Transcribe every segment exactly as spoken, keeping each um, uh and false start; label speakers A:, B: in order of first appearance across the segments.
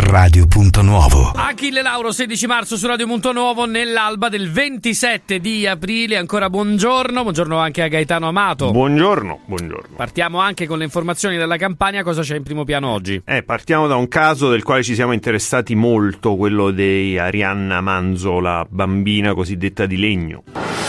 A: Radio Punto Nuovo.
B: Achille Lauro, sedici marzo su Radio Punto Nuovo, nell'alba del ventisette di aprile. Ancora buongiorno, buongiorno anche a Gaetano Amato.
C: Buongiorno, buongiorno.
B: Partiamo anche con le informazioni della Campania. Cosa c'è in primo piano oggi?
C: Eh, partiamo da un caso del quale ci siamo interessati molto, quello di Arianna Manzo, la bambina cosiddetta di legno.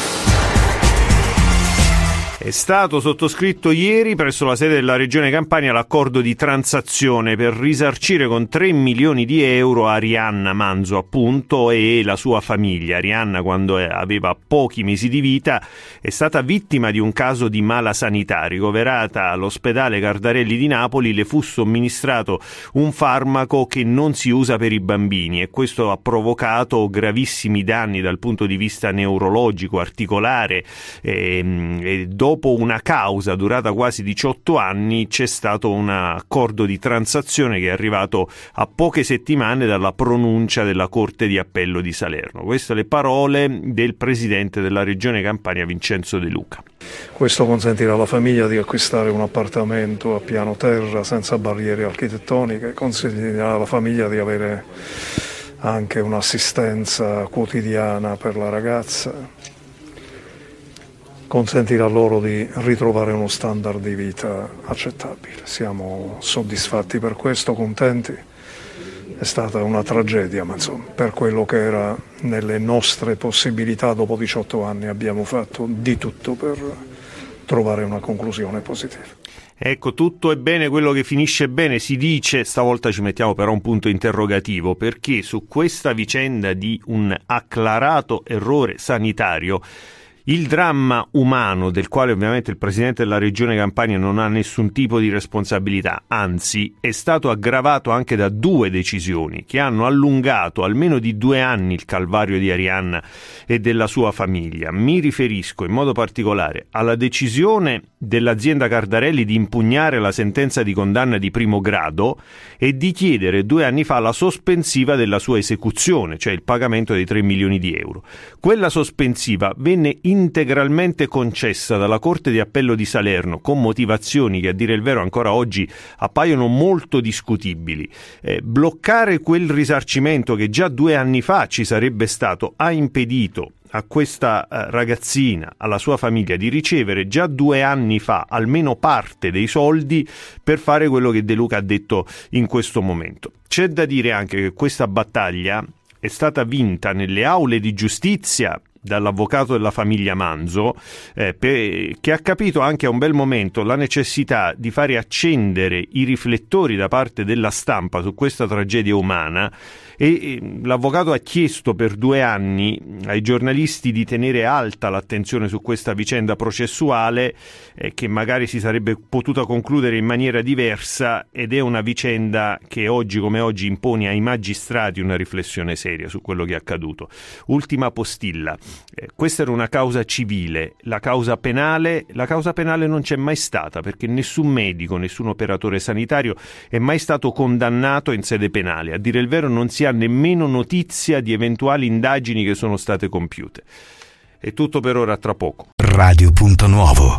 C: È stato sottoscritto ieri presso la sede della Regione Campania l'accordo di transazione per risarcire con tre milioni di euro Arianna Manzo, appunto, e la sua famiglia. Arianna, quando aveva pochi mesi di vita, è stata vittima di un caso di mala sanità. Ricoverata all'ospedale Cardarelli di Napoli, le fu somministrato un farmaco che non si usa per i bambini e questo ha provocato gravissimi danni dal punto di vista neurologico, articolare e, e dopo una causa durata quasi diciotto anni c'è stato un accordo di transazione che è arrivato a poche settimane dalla pronuncia della Corte di Appello di Salerno. Queste le parole del presidente della Regione Campania, Vincenzo De Luca.
D: Questo consentirà alla famiglia di acquistare un appartamento a piano terra senza barriere architettoniche, consentirà alla famiglia di avere anche un'assistenza quotidiana per la ragazza, consentirà loro di ritrovare uno standard di vita accettabile. Siamo soddisfatti per questo, contenti. È stata una tragedia, ma insomma, per quello che era nelle nostre possibilità, dopo diciotto anni abbiamo fatto di tutto per trovare una conclusione positiva.
C: Ecco, tutto è bene quello che finisce bene, si dice. Stavolta ci mettiamo però un punto interrogativo, perché su questa vicenda di un acclarato errore sanitario, il dramma umano, del quale ovviamente il Presidente della Regione Campania non ha nessun tipo di responsabilità, anzi è stato aggravato anche da due decisioni che hanno allungato almeno di due anni il calvario di Arianna e della sua famiglia. Mi riferisco in modo particolare alla decisione dell'azienda Cardarelli di impugnare la sentenza di condanna di primo grado e di chiedere due anni fa la sospensiva della sua esecuzione, cioè il pagamento dei tre milioni di euro. Quella sospensiva venne integralmente concessa dalla Corte di Appello di Salerno con motivazioni che a dire il vero ancora oggi appaiono molto discutibili. Eh, bloccare quel risarcimento che già due anni fa ci sarebbe stato ha impedito a questa eh, ragazzina, alla sua famiglia, di ricevere già due anni fa almeno parte dei soldi per fare quello che De Luca ha detto in questo momento. C'è da dire anche che questa battaglia è stata vinta nelle aule di giustizia dall'avvocato della famiglia Manzo, eh, per, che ha capito anche a un bel momento la necessità di fare accendere i riflettori da parte della stampa su questa tragedia umana e, e l'avvocato ha chiesto per due anni ai giornalisti di tenere alta l'attenzione su questa vicenda processuale eh, che magari si sarebbe potuta concludere in maniera diversa, ed è una vicenda che oggi come oggi impone ai magistrati una riflessione seria su quello che è accaduto. Ultima postilla. Eh, questa era una causa civile, la causa penale, la causa penale non c'è mai stata perché nessun medico, nessun operatore sanitario è mai stato condannato in sede penale. A dire il vero non si ha nemmeno notizia di eventuali indagini che sono state compiute. È tutto per ora, tra poco.
A: Radio Punto Nuovo.